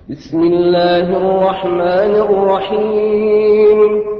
بسم الله الرحمن الرحيم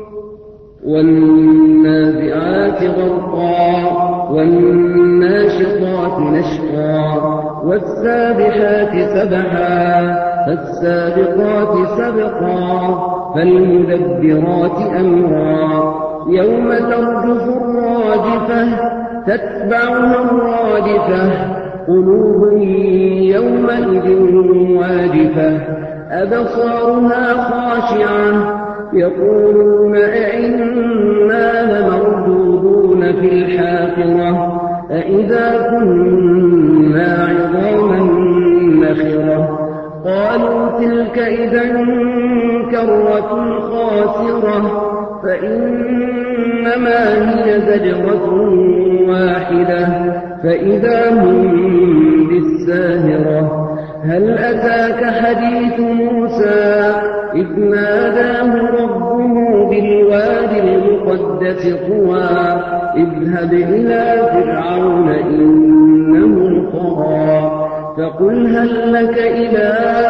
والنازعات غرقا والناشطات نشطا والسابحات سبحا فالسابقات سبقا فالمدبرات أمرا يوم ترجف الراجفة تتبعها الرادفة قلوب يومئذ واجفة أبصارها خاشعة يقولون أئنا لمردودون في الحافرة أئذا كنا عظاما نخرة قالوا تلك إذا كرة خاسرة فإنما هي زجرة واحدة فإذا هم بالساهرة هل أتاك حديث موسى إذ ناداه ربه بالوادي المقدس طوى اذهب إلى فرعون إنه طغى فقل هل لك إلى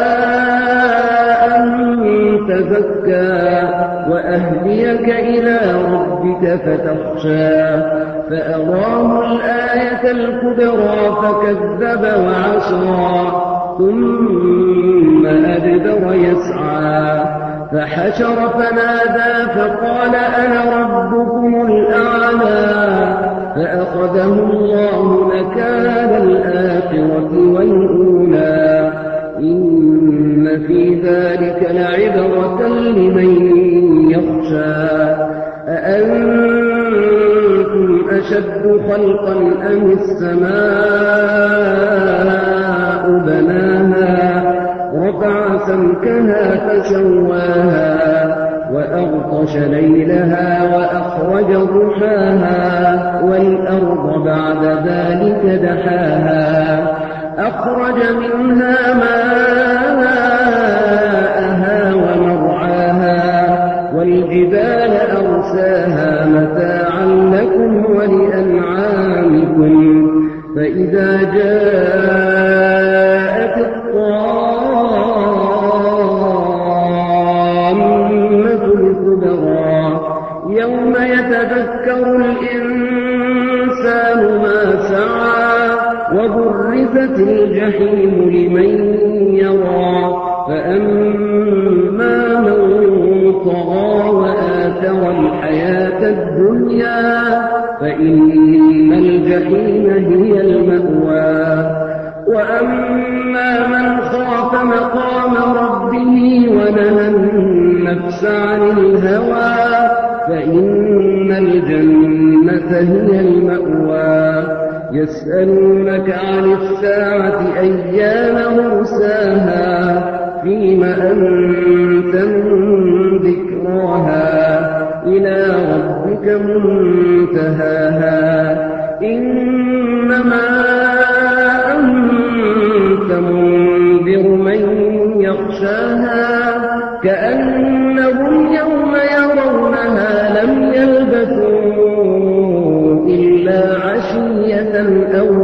أن تزكى وأهديك إلى ربك فتخشى فأراه الآية الكبرى فكذب وعصى ثم أدبر يسعى فحشر فنادى فقال أنا ربكم الأعلى فأخذه الله نكال الآخرة والأولى إن في ذلك لعبرة لمن يخشى أأنتم أشد خلقا أم السماء بناها رفع سمكها فسواها وأغطش ليلها وأخرج ضحاها والأرض بعد ذلك دحاها أخرج منها ماءها ومرعاها والجبال أرساها متاعا لكم ولأنعامكم فإذا جاءت الطامة الكبرى يوم يتذكر الإنسان ما سعى وبرزت الجحيم لمن يرى فأما من طغى وآثر الحياة الدنيا فإن الجحيم هي المأوى وأما من خاف مقام ربه ونهى النفس عن الهوى فإن الجنة هي المأوى يسألونك عن الساعة أيان مرساها فيم أنت من ذكراها إلى ربك منتهاها إنما أنت منذر من يخشاها كأنهم يوم يرونها لم يلبثوا إلا عشية أو